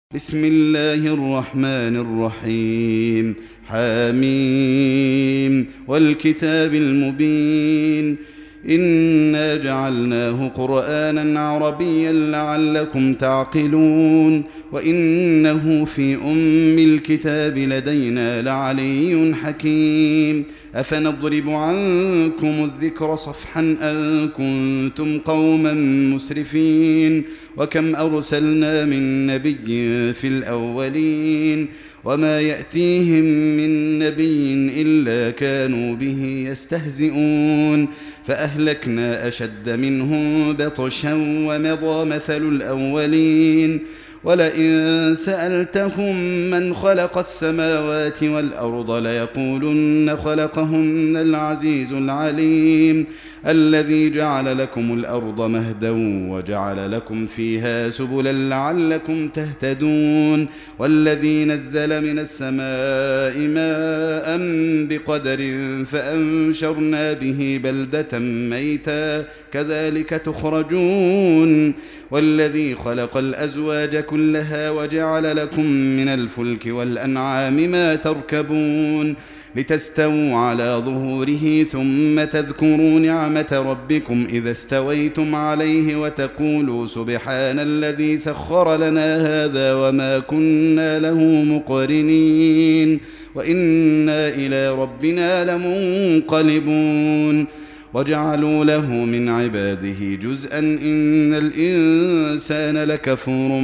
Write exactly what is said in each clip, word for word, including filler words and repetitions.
بسم الله الرحمن الرحيم. حاميم والكتاب المبين إنا جعلناه قرآنا عربيا لعلكم تعقلون وإنه في أم الكتاب لدينا لعلي حكيم. أفنضرب عنكم الذكر صفحا أن كنتم قوما مسرفين وكم أرسلنا من نبي في الأولين وما يأتيهم من نبي إلا كانوا به يستهزئون فأهلكنا أشد منهم بطشا ومضى مثل الأولين ولئن سألتهم من خلق السماوات والأرض ليقولن خلقهن العزيز العليم الذي جعل لكم الأرض مهدا وجعل لكم فيها سبلا لعلكم تهتدون والذي نزل من السماء ماء بقدر فأنشرنا به بلدة ميتا كذلك تخرجون والذي خلق الأزواج كلها وجعل لكم من الفلك والأنعام ما تركبون لتستووا على ظهوره ثم تذكروا نعمة ربكم إذا استويتم عليه وتقولوا سبحان الذي سخر لنا هذا وما كنا له مقرنين وإنا إلى ربنا لمنقلبون وجعلوا له من عباده جزءا إن الإنسان لكفور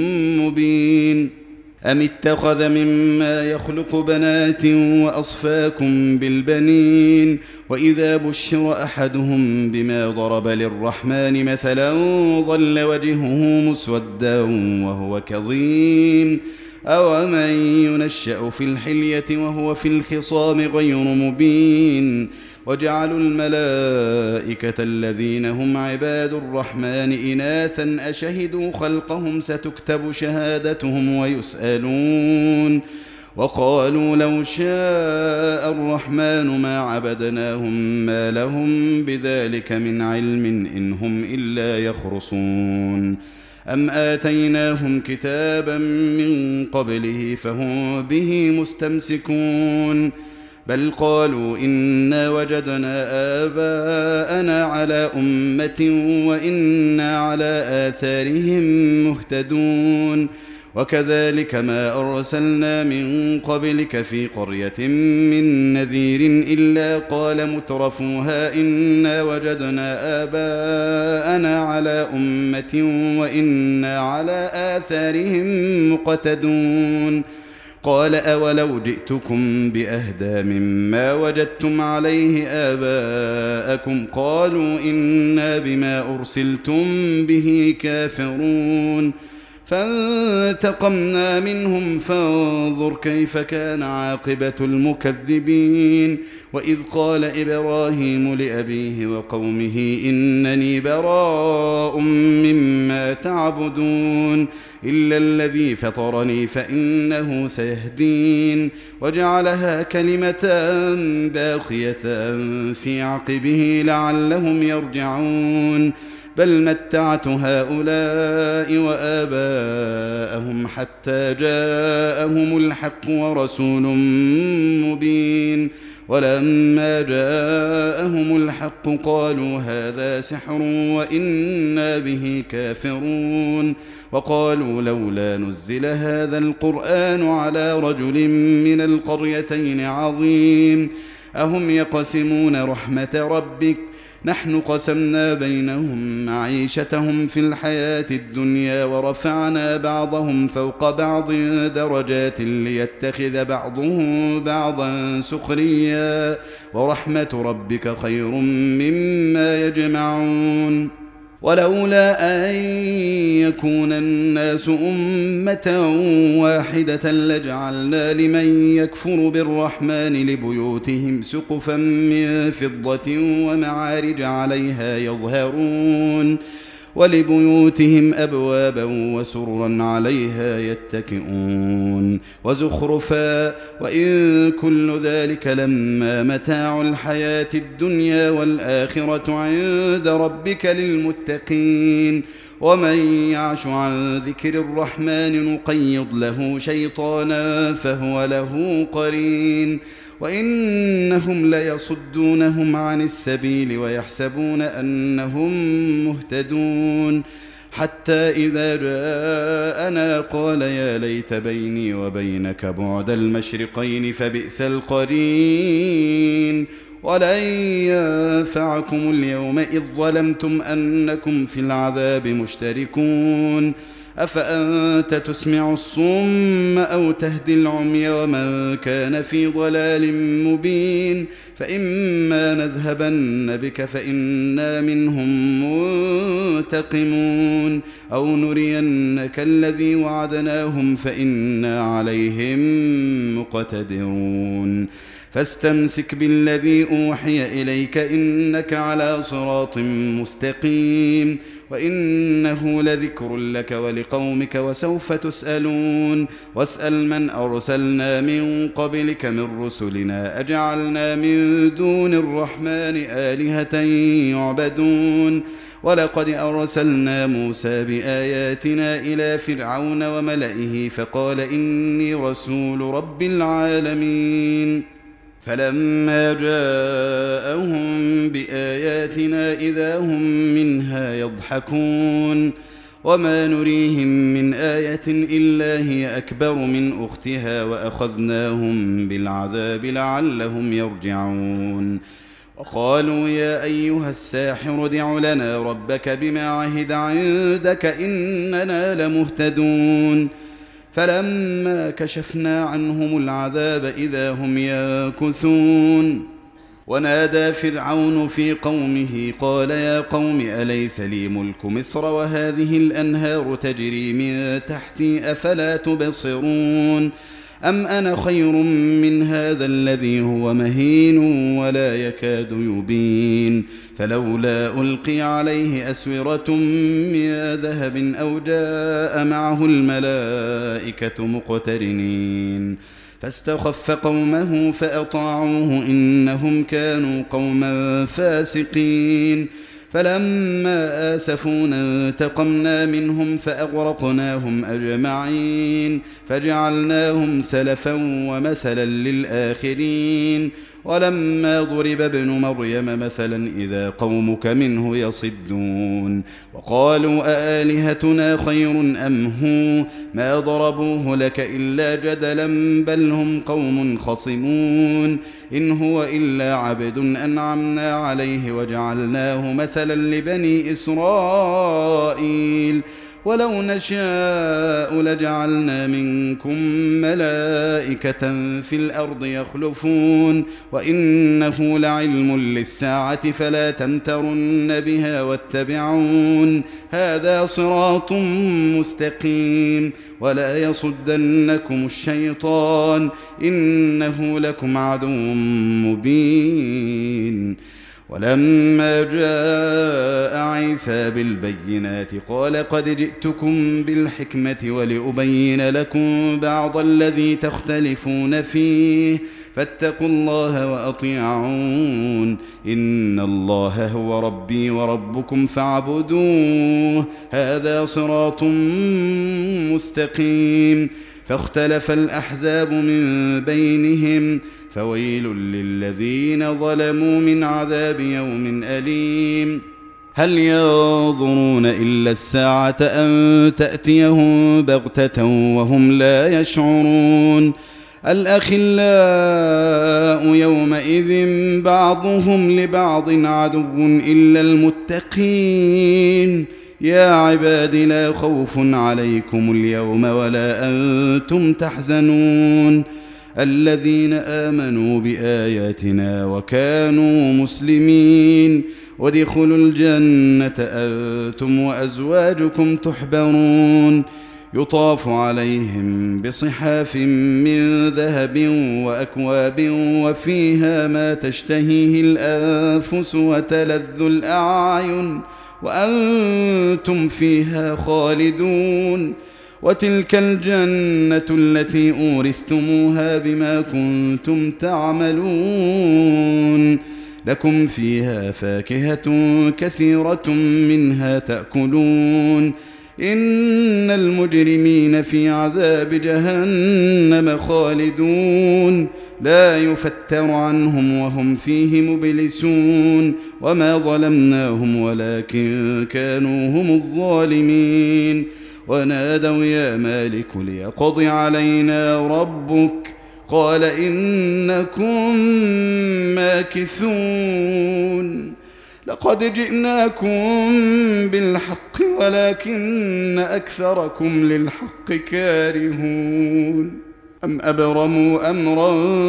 مبين. أم اتخذ مما يخلق بنات وأصفاكم بالبنين وإذا بشر أحدهم بما ضرب للرحمن مثلا ظل وجهه مسودا وهو كظيم أومن ينشأ في الحلية وهو في الخصام غير مبين وجعلوا الملائكة الذين هم عباد الرحمن إناثا أشهدوا خلقهم ستكتب شهادتهم ويسألون وقالوا لو شاء الرحمن ما عبدناهم ما لهم بذلك من علم إن هم إلا يخرصون أم آتيناهم كتابا من قبله فهم به مستمسكون بل قالوا إنا وجدنا آباءنا على أمة وإنا على آثارهم مهتدون وكذلك ما أرسلنا من قبلك في قرية من نذير إلا قال مترفوها إنا وجدنا آباءنا على أمة وإنا على آثارهم مقتدون قال أولو جئتكم بأهدى مما وجدتم عليه آباءكم قالوا إنا بما أرسلتم به كافرون فانتقمنا منهم فانظر كيف كان عاقبة المكذبين وإذ قال إبراهيم لأبيه وقومه إنني براء مما تعبدون إلا الذي فطرني فإنه سيهدين وجعلها كلمة باقية في عقبه لعلهم يرجعون بل متعت هؤلاء وآباءهم حتى جاءهم الحق ورسول مبين ولما جاءهم الحق قالوا هذا سحر وإنا به كافرون وقالوا لولا نزل هذا القرآن على رجل من القريتين عظيم أهم يقسمون رحمة ربك نحن قسمنا بينهم معيشتهم في الحياة الدنيا ورفعنا بعضهم فوق بعض درجات ليتخذ بعضهم بعضا سخريا ورحمة ربك خير مما يجمعون ولولا أن يكون الناس أمة واحدة لجعلنا لمن يكفر بالرحمن لبيوتهم سقفا من فضة ومعارج عليها يظهرون ولبيوتهم أبوابا وسررا عليها يتكئون وزخرفا وإن كل ذلك لما متاع الحياة الدنيا والآخرة عند ربك للمتقين ومن يعش عن ذكر الرحمن نقيض له شيطانا فهو له قرين وإنهم ليصدونهم عن السبيل ويحسبون أنهم مهتدون حتى إذا جاءنا قال يا ليت بيني وبينك بعد المشرقين فبئس القرين ولن ينفعكم اليوم إذ ظلمتم أنكم في العذاب مشتركون أفأنت تسمع الصم أو تهدي العمي ومن كان في ضلال مبين فإما نذهبن بك فإنا منهم منتقمون أو نرينك الذي وعدناهم فإنا عليهم مقتدرون فاستمسك بالذي أوحي إليك إنك على صراط مستقيم وإنه لذكر لك ولقومك وسوف تسألون واسأل من أرسلنا من قبلك من رسلنا أجعلنا من دون الرحمن آلهة يعبدون ولقد أرسلنا موسى بآياتنا إلى فرعون وملئه فقال إني رسول رب العالمين فلما جاءهم بآياتنا إذا هم منها يضحكون وما نريهم من آية إلا هي أكبر من أختها وأخذناهم بالعذاب لعلهم يرجعون وقالوا يا أيها الساحر ادع لنا ربك بما عهد عندك إننا لمهتدون فلما كشفنا عنهم العذاب إذا هم ينكثون ونادى فرعون في قومه قال يا قوم أليس لي ملك مصر وهذه الأنهار تجري من تحتي أفلا تبصرون أم أنا خير من هذا الذي هو مهين ولا يكاد يبين فلولا ألقي عليه أسورة من ذهب أو جاء معه الملائكة مقترنين فاستخف قومه فأطاعوه إنهم كانوا قوما فاسقين فلما آسفونا انتقمنا منهم فأغرقناهم أجمعين فجعلناهم سلفا ومثلا للآخرين ولما ضرب ابن مريم مثلا إذا قومك منه يصدون وقالوا أآلهتنا خير أم هو ما ضربوه لك إلا جدلا بل هم قوم خصمون إن هو إلا عبد أنعمنا عليه وجعلناه مثلا لبني إسرائيل ولو نشاء لجعلنا منكم ملائكة في الأرض يخلفون وإنه لعلم للساعة فلا تمترن بها واتبعون هذا صراط مستقيم ولا يصدنكم الشيطان إنه لكم عدو مبين ولما جاء عيسى بالبينات قال قد جئتكم بالحكمة ولأبين لكم بعض الذي تختلفون فيه فاتقوا الله وأطيعون إن الله هو ربي وربكم فاعبدوه هذا صراط مستقيم فاختلف الأحزاب من بينهم فويل للذين ظلموا من عذاب يوم أليم هل ينظرون إلا الساعة أن تأتيهم بغتة وهم لا يشعرون الأخلاء يومئذ بعضهم لبعض عدو إلا المتقين يا عباد لا خوف عليكم اليوم ولا أنتم تحزنون الذين آمنوا بآياتنا وكانوا مسلمين وادخلوا الجنة أنتم وأزواجكم تحبرون يطاف عليهم بصحاف من ذهب وأكواب وفيها ما تشتهيه الأنفس وتلذ الأعين وأنتم فيها خالدون وتلك الجنة التي أورثتموها بما كنتم تعملون لكم فيها فاكهة كثيرة منها تأكلون إن المجرمين في عذاب جهنم خالدون لا يفتر عنهم وهم فيه مبلسون وما ظلمناهم ولكن كانوا هم الظالمين ونادوا يا مالك ليقض علينا ربك قال إنكم ماكثون لقد جئناكم بالحق ولكن أكثركم للحق كارهون أم أبرموا أمرا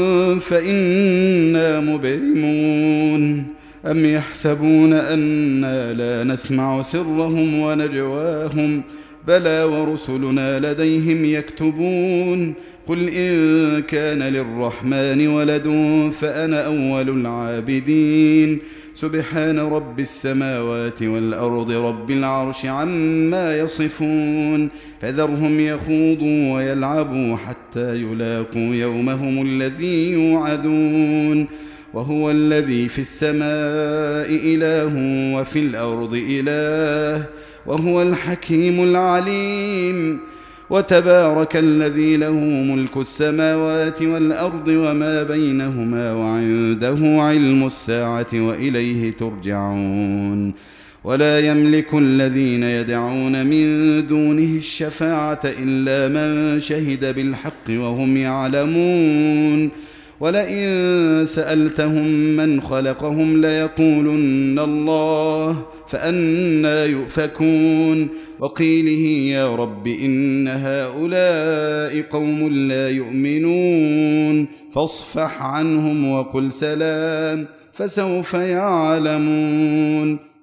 فإنا مبرمون أم يحسبون أنا لا نسمع سرهم ونجواهم بلى ورسلنا لديهم يكتبون قل إن كان للرحمن ولد فأنا أول العابدين سبحان رب السماوات والأرض رب العرش عما يصفون فذرهم يخوضوا ويلعبوا حتى يلاقوا يومهم الذي يوعدون وهو الذي في السماء إله وفي الأرض إله وهو الحكيم العليم وتبارك الذي له ملك السماوات والأرض وما بينهما وعنده علم الساعة وإليه ترجعون ولا يملك الذين يدعون من دونه الشفاعة إلا من شهد بالحق وهم يعلمون ولئن سألتهم من خلقهم ليقولن الله فأنى يؤفكون وقيله يا رب إن هؤلاء قوم لا يؤمنون فاصفح عنهم وقل سلام فسوف يعلمون